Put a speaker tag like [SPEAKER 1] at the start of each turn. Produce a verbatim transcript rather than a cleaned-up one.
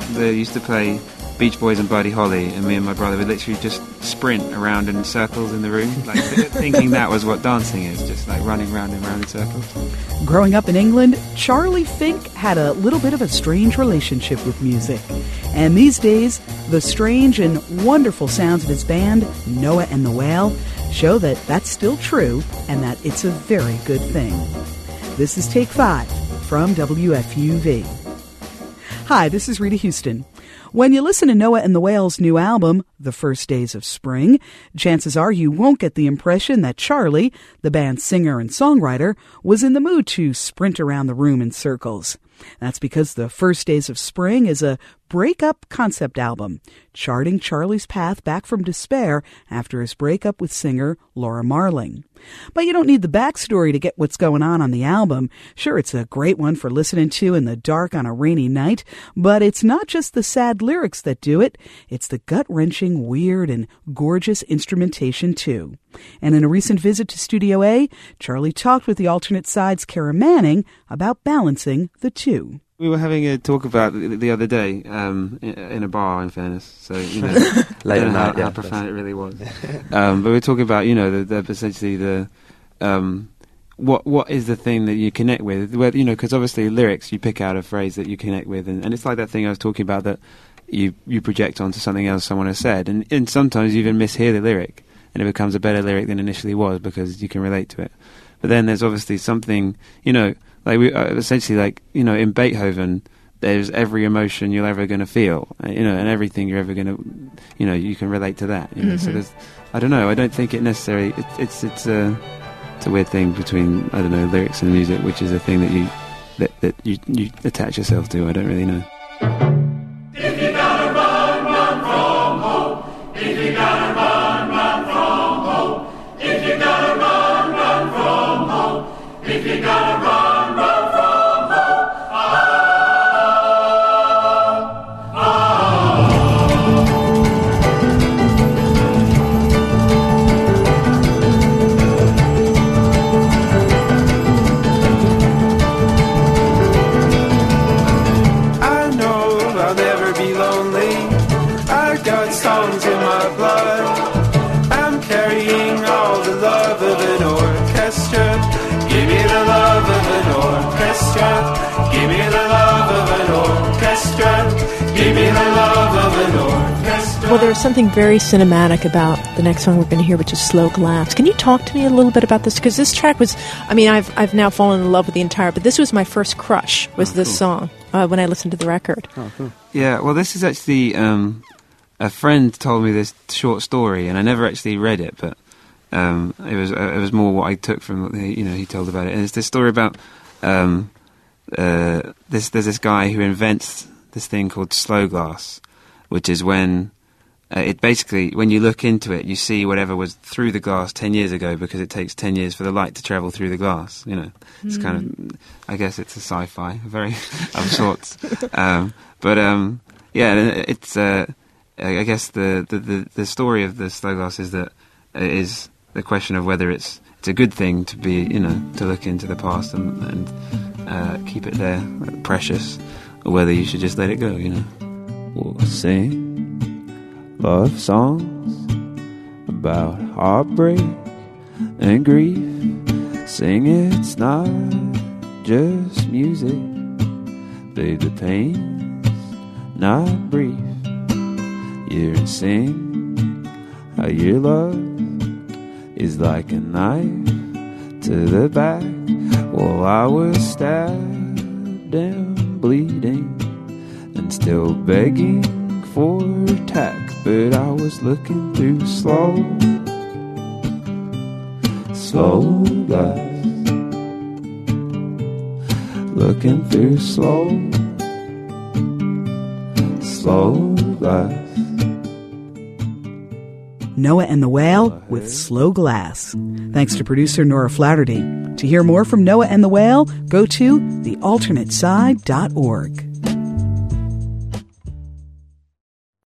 [SPEAKER 1] they used to play Beach Boys and Buddy Holly, and me and my brother would literally just sprint around in circles in the room, like thinking that was what dancing is, just like running round and round in circles.
[SPEAKER 2] Growing up in England, Charlie Fink had a little bit of a strange relationship with music. And these days, the strange and wonderful sounds of his band, Noah and the Whale, show that that's still true and that it's a very good thing. This is Take Five from W F U V. Hi, this is Rita Houston. When you listen to Noah and the Whale's new album, The First Days of Spring, chances are you won't get the impression that Charlie, the band's singer and songwriter, was in the mood to sprint around the room in circles. That's because The First Days of Spring is a breakup concept album, charting Charlie's path back from despair after his breakup with singer Laura Marling. But you don't need the backstory to get what's going on on the album. Sure, it's a great one for listening to in the dark on a rainy night, but it's not just the sad lyrics that do it. It's the gut-wrenching, weird, and gorgeous instrumentation, too. And in a recent visit to Studio A, Charlie talked with the Alternate Side's Kara Manning about balancing the two.
[SPEAKER 1] We were having a talk about it the other day um, in a bar, in fairness. So, you know,
[SPEAKER 3] Late
[SPEAKER 1] I don't know
[SPEAKER 3] night,
[SPEAKER 1] how,
[SPEAKER 3] yeah,
[SPEAKER 1] how profound it really was. um, but we were talking about, you know, the, the, essentially the um, what what is the thing that you connect with? Where, you know, because obviously lyrics, you pick out a phrase that you connect with, and, and it's like that thing I was talking about that you you project onto something else someone has said, and, and sometimes you even mishear the lyric, and it becomes a better lyric than initially was because you can relate to it. But then there's obviously something, you know. Like we uh, essentially, like you know, in Beethoven, there's every emotion you're ever going to feel, you know, and everything you're ever going to, you know, you can relate to that. You know? Mm-hmm. So there's, I don't know, I don't think it necessarily. It, it's it's a it's a weird thing between I don't know lyrics and music, which is a thing that you that that you you attach yourself to. I don't really know.
[SPEAKER 4] If you gotta run, run from home. If you gotta run, run from home. If you gotta run, run from home. If you gotta run. Give me the love of an orchestra. Give me the love of an orchestra.
[SPEAKER 5] Well, there's something very cinematic about the next song we're going to hear, which is Slow Glass. Can you talk to me a little bit about this? Because this track was, I mean, I've I've now fallen in love with the entire, but this was my first crush, was oh, this cool. song, uh, when I listened to the record.
[SPEAKER 1] Oh, cool. Yeah, well, this is actually, um, a friend told me this short story, and I never actually read it, but um, it was uh, it was more what I took from what he, you know, he told about it. And it's this story about... Um, Uh, this, there's this guy who invents this thing called slow glass, which is when uh, it basically, when you look into it, you see whatever was through the glass ten years ago because it takes ten years for the light to travel through the glass. You know, it's mm. kind of, I guess it's a sci-fi, very of sorts. um, but um, yeah, it's. Uh, I guess the, the, the, the story of the slow glass is that it is the question of whether it's it's a good thing to be, you know, to look into the past and, and uh, keep it there, precious, or whether you should just let it go, you know. We'll sing love songs about heartbreak and grief. Sing it's not just music, babe, the pain's not brief. Hear and sing how your love is like a knife to the back. Well, I was stabbed and bleeding and still begging for tack, but I was looking through slow, slow glass, looking through slow, slow glass.
[SPEAKER 2] Noah and the Whale with Slow Glass. Thanks to producer Nora Flaherty. To hear more from Noah and the Whale, go to the alternate side dot org.